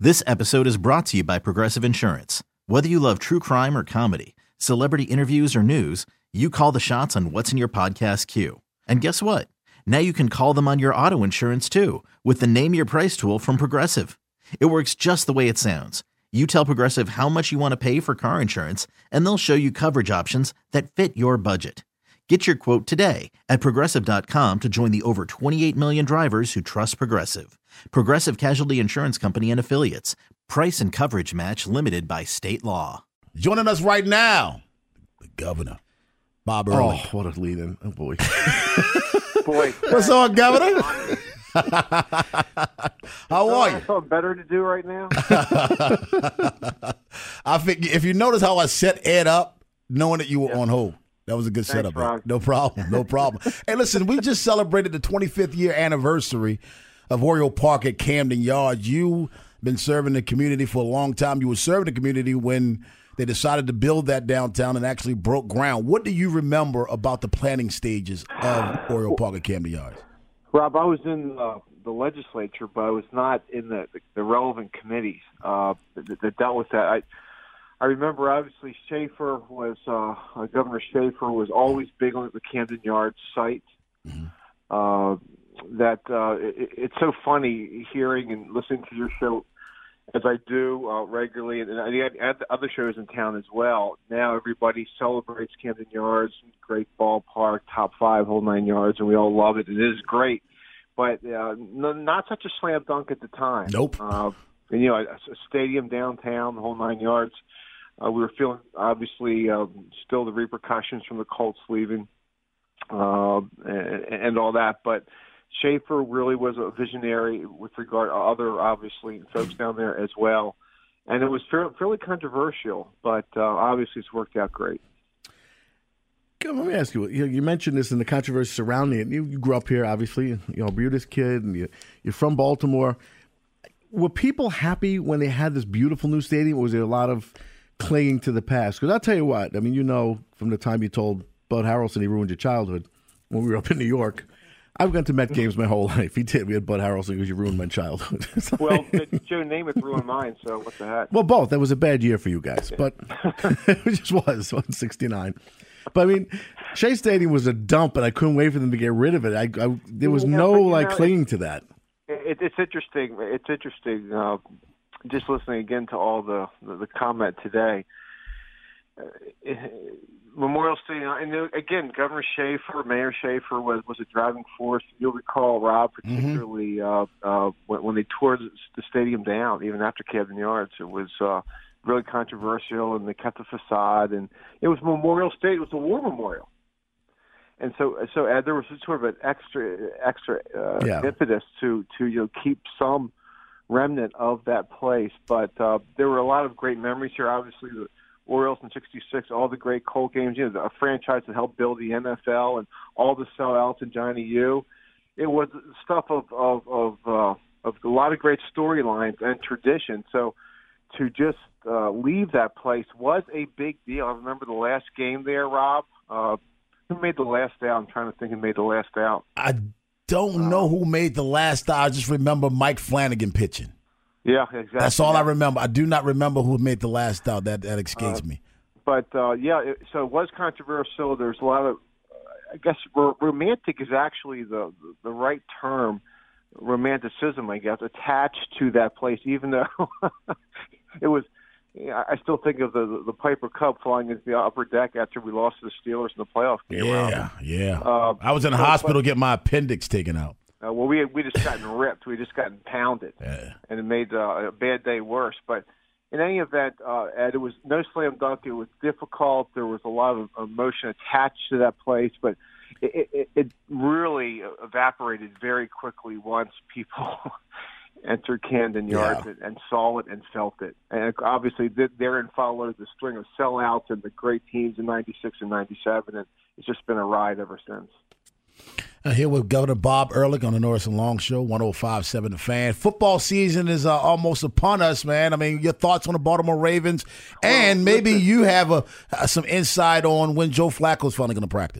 This episode is brought to you by Progressive Insurance. Whether you love true crime or comedy, celebrity interviews or news, you call the shots on what's in your podcast queue. And guess what? Now you can call them on your auto insurance too with the Name Your Price tool from Progressive. It works just the way it sounds. You tell Progressive how much you want to pay for car insurance, and they'll show you coverage options that fit your budget. Get your quote today at Progressive.com to join the over 28 million drivers who trust Progressive. Progressive Casualty Insurance Company and Affiliates. Price and coverage match limited by state law. Joining us right now, the governor, Bob Ehrlich. Oh, what a lead-in. Oh, boy. What's on, Governor? How are you? Something better to do right now? I think if you notice how I set Ed up, knowing that you were on hold. That was a good Thanks, setup. Ron. No problem. No problem. Hey, listen, we just celebrated the 25th year anniversary of Oriole Park at Camden Yards. You've been serving the community for a long time. You were serving the community when they decided to build that downtown and actually broke ground. What do you remember about the planning stages of Oriole Park at Camden Yards? Rob, I was in the legislature, but I was not in the relevant committees that dealt with that. I remember, obviously, Governor Schaefer was always big on the Camden Yards site. Mm-hmm. It's so funny hearing and listening to your show as I do regularly, and I had other shows in town as well. Now everybody celebrates Camden Yards, great ballpark, top 5, whole 9 yards, and we all love it. It is great, but not such a slam dunk at the time. Nope. And, a stadium downtown, the whole 9 yards. We were feeling, obviously, still the repercussions from the Colts leaving and all that. But Schaefer really was a visionary with regard to other, obviously, folks down there as well. And it was fairly controversial, but obviously it's worked out great. Let me ask you, you mentioned this in the controversy surrounding it. You grew up here, obviously, Bermuda's kid, and you're from Baltimore. Were people happy when they had this beautiful new stadium, or was there a lot of clinging to the past? Because I'll tell you what, I mean, from the time you told Bud Harrelson he ruined your childhood when we were up in New York, I've gone to Met games my whole life. He did. We had Bud Harrelson because you ruined my childhood. Well, Joe Namath ruined mine, so what the heck? Well, both. That was a bad year for you guys, but it just was 69. But, I mean, Shea Stadium was a dump, and I couldn't wait for them to get rid of it. There was clinging to that. It's interesting. It's interesting. Just listening again to all the comment today. Memorial Stadium, and again, Governor Schaefer, Mayor Schaefer was a driving force. You'll recall, Rob, particularly when they tore the stadium down, even after Camden Yards. It was really controversial, and they kept the facade. And it was Memorial Stadium. It was a war memorial. And so there was sort of an extra impetus to keep some remnant of that place. But there were a lot of great memories here. Obviously, the Orioles in '66, all the great Colt games, a franchise that helped build the NFL, and all the sellouts and Johnny U. It was stuff of a lot of great storylines and tradition. So to just leave that place was a big deal. I remember the last game there, Rob. Who made the last out? I'm trying to think who made the last out. I don't know who made the last out. I just remember Mike Flanagan pitching. Yeah, exactly. That's all I remember. I do not remember who made the last out. That escapes me. But, so it was controversial. There's a lot of, I guess, romantic is actually the right term, romanticism, I guess, attached to that place, even though it was, I still think of the Piper Cub flying into the upper deck after we lost to the Steelers in the playoff game. Yeah. I was in the hospital getting my appendix taken out. Well, we just gotten ripped. We just gotten pounded, and it made a bad day worse. But in any event, Ed, it was no slam dunk. It was difficult. There was a lot of emotion attached to that place, but it really evaporated very quickly once people entered Camden Yards and saw it and felt it. And obviously, therein followed the string of sellouts and the great teams in '96 and '97, and it's just been a ride ever since. Here with Governor Bob Ehrlich on the Norris and Long Show, 105.7 The Fan. Football season is almost upon us, man. I mean, your thoughts on the Baltimore Ravens, and maybe you have some insight on when Joe Flacco is finally going to practice.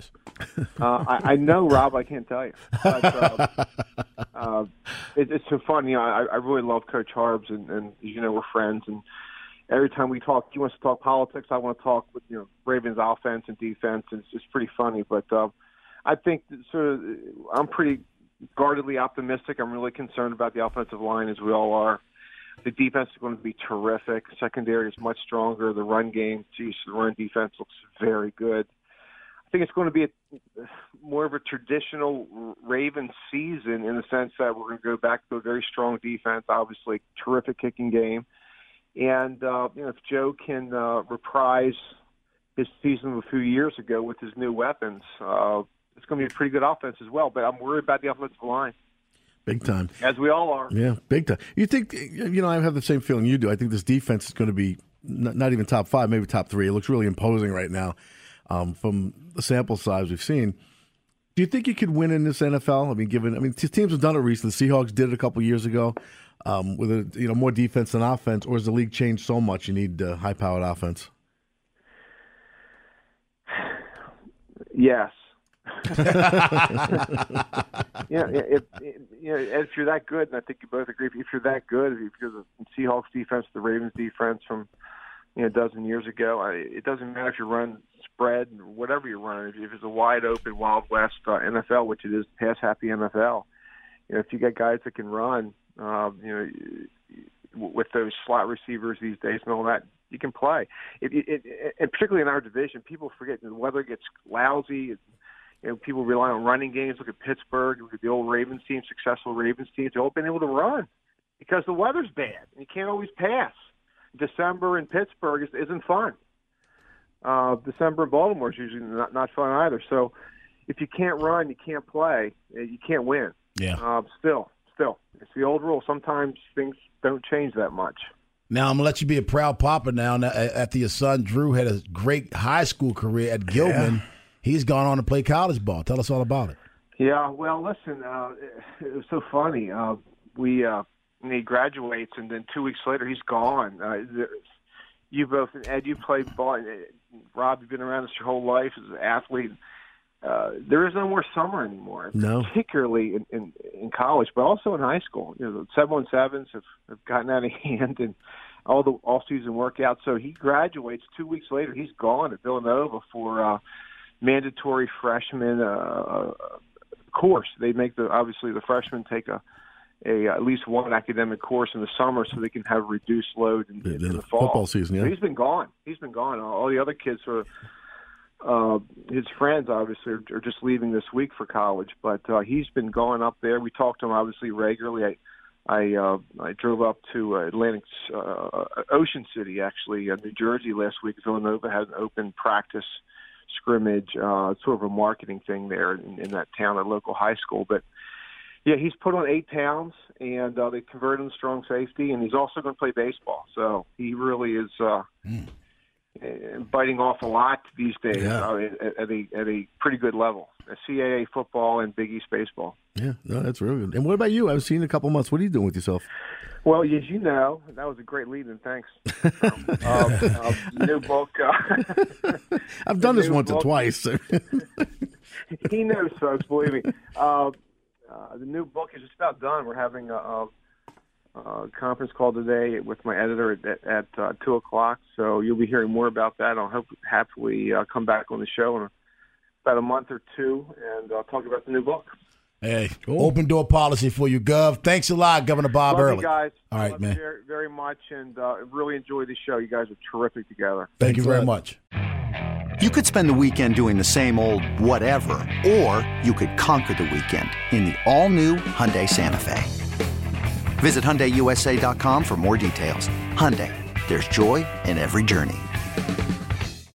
I know, Rob. I can't tell you. But, it's so fun. I really love Coach Harbs, and we're friends. And every time we talk, he wants to talk politics. I want to talk with Ravens offense and defense. And it's pretty funny. But I think I'm pretty guardedly optimistic. I'm really concerned about the offensive line, as we all are. The defense is going to be terrific. Secondary is much stronger. The run game, the run defense looks very good. I think it's going to be more of a traditional Ravens season in the sense that we're going to go back to a very strong defense, obviously terrific kicking game. And, if Joe can reprise his season of a few years ago with his new weapons, it's going to be a pretty good offense as well. But I'm worried about the offensive line. Big time. As we all are. Yeah, big time. You think, I have the same feeling you do. I think this defense is going to be not even top 5, maybe top 3. It looks really imposing right now from the sample size we've seen. Do you think you could win in this NFL? Teams have done it recently. The Seahawks did it a couple years ago with more defense than offense, or has the league changed so much you need high-powered offense? Yes. If you're that good, and I think you both agree, if you're that good, if you're the Seahawks defense, the Ravens defense from a dozen years ago, it doesn't matter if you run spread or whatever you're running. If it's a wide open Wild West NFL, which it is, pass happy NFL, if you get guys that can run, with those slot receivers these days and all that, you can play. And particularly in our division, people forget the weather gets lousy. People rely on running games. Look at Pittsburgh. Look at the old Ravens team, successful Ravens teams. They've all been able to run because the weather's bad. And you can't always pass. December in Pittsburgh isn't fun. December in Baltimore is usually not fun either. So if you can't run, you can't play. You can't win. Yeah. Still. It's the old rule. Sometimes things don't change that much. Now, I'm going to let you be a proud papa now. After your son, Drew, had a great high school career at Gilman. Yeah. He's gone on to play college ball. Tell us all about it. Yeah, well, listen, it was so funny. He graduates, and then 2 weeks later, he's gone. You both, Ed, you played ball. Rob, you've been around this your whole life as an athlete. There is no more summer anymore, particularly in college, but also in high school. The 7-on-7s have gotten out of hand, and all the off-season workouts. So he graduates 2 weeks later. He's gone at Villanova for mandatory freshman course. They make obviously the freshmen take at least one academic course in the summer so they can have reduced load in the fall. Football season. Yeah, so he's been gone. All the other kids his friends obviously are just leaving this week for college, but he's been going up there. We talk to him obviously regularly. I drove up to Atlantic Ocean City, actually, New Jersey last week. Villanova had an open practice scrimmage, sort of a marketing thing there in that town, a local high school. But yeah, he's put on 8 pounds, and they converted him to strong safety, and he's also going to play baseball. So he really is biting off a lot these days at a pretty good level. CAA football and Big East baseball. Yeah, no, that's really good. And what about you? I've seen you in a couple months. What are you doing with yourself? Well, as you know, that was a great lead-in. Thanks. New book. I've done this once or twice. He knows, folks. Believe me. The new book is just about done. We're having a conference call today with my editor at 2:00. So you'll be hearing more about that. I'll happily come back on the show in about a month or two and talk about the new book. Hey, cool. Open door policy for you, Gov. Thanks a lot, Governor Bob Love Early. You guys. All right, man. Very, very much, and really enjoy the show. You guys are terrific together. Thank you very much. You could spend the weekend doing the same old whatever, or you could conquer the weekend in the all-new Hyundai Santa Fe. Visit HyundaiUSA.com for more details. Hyundai, there's joy in every journey.